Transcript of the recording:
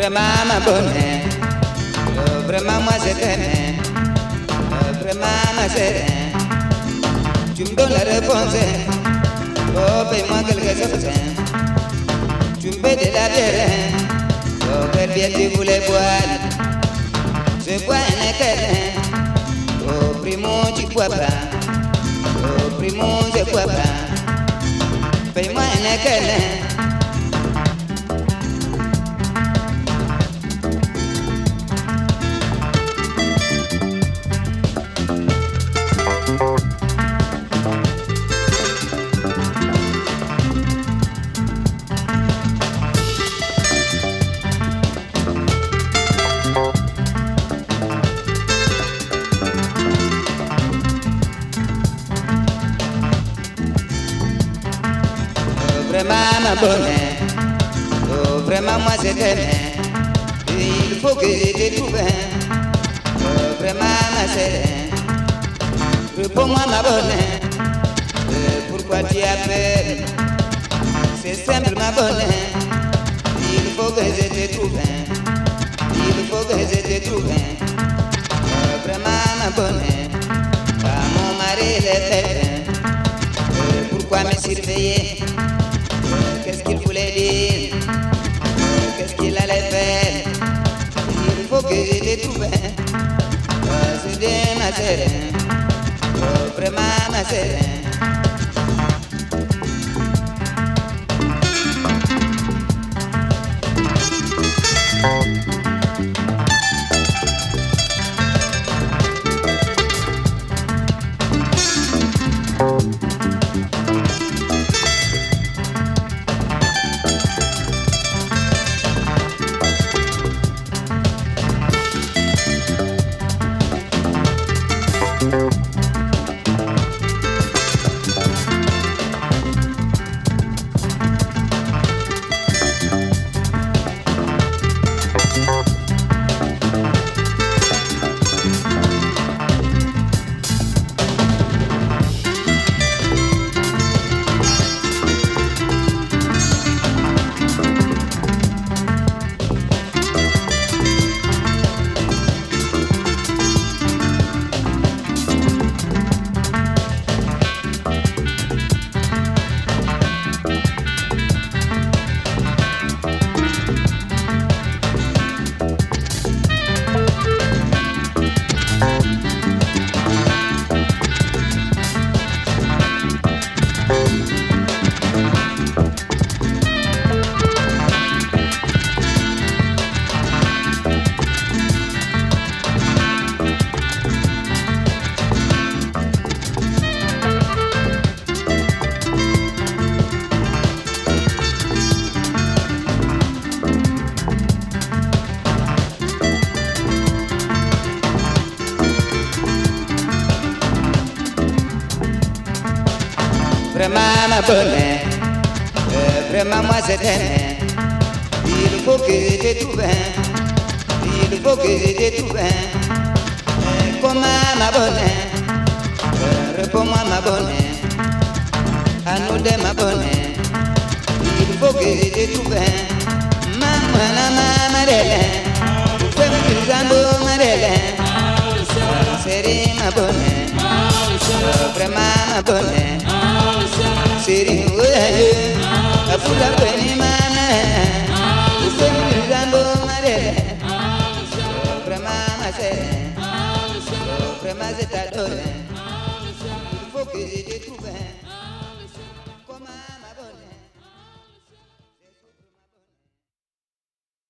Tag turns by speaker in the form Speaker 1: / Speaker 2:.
Speaker 1: Vraiment ma bonne, vraiment moi je t'aime, vraiment ma chérie. Tu me donnes la réponse, oh paye-moi quelque chose. Tu me fais de la bière, oh quelle bière tu voulais boire. Je bois un équerre, oh primo tu bois pas, oh primo je bois pas. Paye-moi un équerre. Vraiment ma bonne, oh vraiment moi je t'aime. Il faut que je te trouve, oh vraiment ma chérie. Réponds-moi ma bonne, pourquoi tu as peur? C'est simple ma bonne, il faut que je te trouve, il faut que je te trouve. Oh vraiment ma bonne, ah, mon mari est bête, pourquoi me surveiller? Qu'est-ce qu'il voulait dire? Qu'est-ce qu'il allait faire? Il faut que je te trouve. Oh, c'est de ma chérie. Oh, vraiment ma chérie. Vraiment ma bonne, vraiment moi je t'aime. Il faut que je te trouve, il faut que je te trouve. Comment ma bonne, réponds-moi ma bonne, à nous deux ma bonne. Il faut que je te trouve. Maman, maman, vous faites me zambo, madeleine. C'est ma bonne, vraiment ma bonne. Siri uye, afula kweni mana, usemi zambo mare, prema mase, prema zetadore, faut que je te trouve, comment ma bonne.